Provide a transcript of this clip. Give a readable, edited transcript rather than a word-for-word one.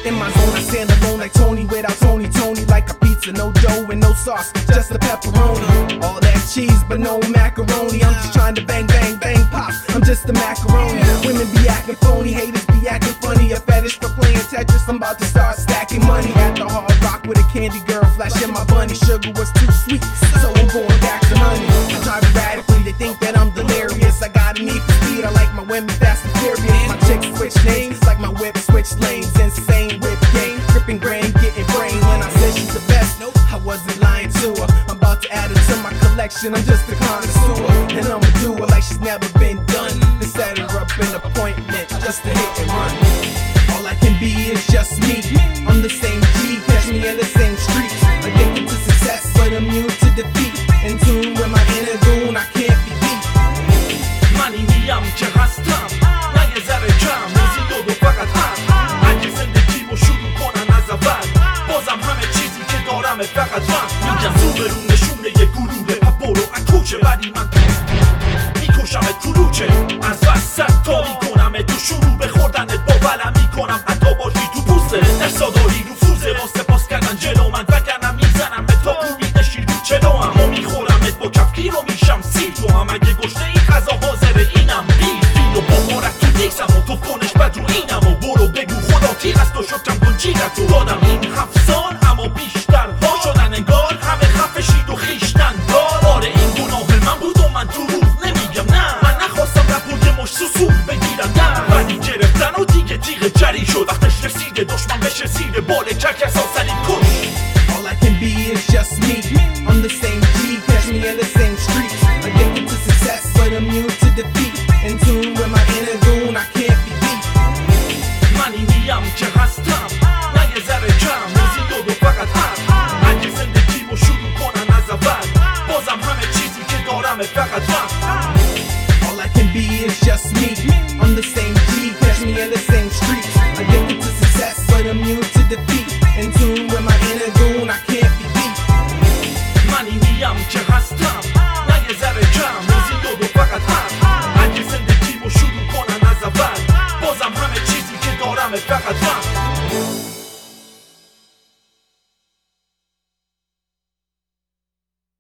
In my zone, I stand alone like Tony without Tony. Tony like a pizza, no dough and no sauce, just a pepperoni. All that cheese, but no macaroni. I'm just trying to bang, bang, bang, pop. I'm just a macaroni. Women be acting phony, haters be acting funny. A fetish for playing Tetris, I'm about to start stacking money. At the Hard Rock with a candy girl, flashing my bunny. Sugar was too sweet, so I'm going back to honey. I drive erratically, they think that I'm delirious. I got a need for speed, I like my women fast and furious. My chicks switch names, like my whip switch lanes. Insane whip game, gripping grain, getting brain. When I said she's the best, nope, I wasn't lying to her. I'm about to add her to my collection, I'm just a connoisseur. And I'ma do it like she's never been done. To set her up an appointment, just to hit and run. All I can be is just me. I'm the same G, catch me in the same streets. Addicted to success, but immune to defeat. In tune with my inner goon, I can't be beat. من اینیم که هستم، نه یه ذره کم، زیاد و فقط هم. اگه زندگیمو شروع کنن از اول، بازم همه چیزی که دارمه فقط من. میگم زوبرون نشونه یه گروه، برو اکوچه ولی من میکشمت کلوچه. از وسط تا میکنمت تو شروع به خوردنت باولم میکنم حتی باشی تو پوسته. احساداری رفوزه واسه پاس کردن جلو من، وگرنه میزنم به تا کوبیده شیر تو چلو هم. و میخورمت با کفگیر و میشم سیر تو هم. اگه گشته این غذا حاضره اینم بیفین و بخورک تو دیکسم و تو فونش بد رو اینم. و برو بگو خدا تیر است و شکرم کن جیرت تو دادم این 7 سال. اما بیشتر ها شدن انگار همه خفشید و خیشتن دار. آره این گناه من بود و من تو روح نمیگم نه. من نخواستم رپ و یه مش سوسول بگیرم نه. ولی گرفتن و دیگه تیغ جری شد. وقتش رسیده دشمن بشه زیر بال چک اساسنی کش. All I can be is just me. I'm the same G, catch me in the same streets. Addicted to success, but immune to defeat. In tune with my inner goon, I can't be beat. من اینیم که هستم، نه یه ذره کم، زیاد و فقط هم. اگه زندگیمو شروع کنن از اول، بازم همه چیزی که دارمه فقط من. All I can be is just me. I'm the same G, catch me in the same streets. Addicted to success, but immune to defeat. In tune with my inner goon, I can't be beat. من اینیم که هستم،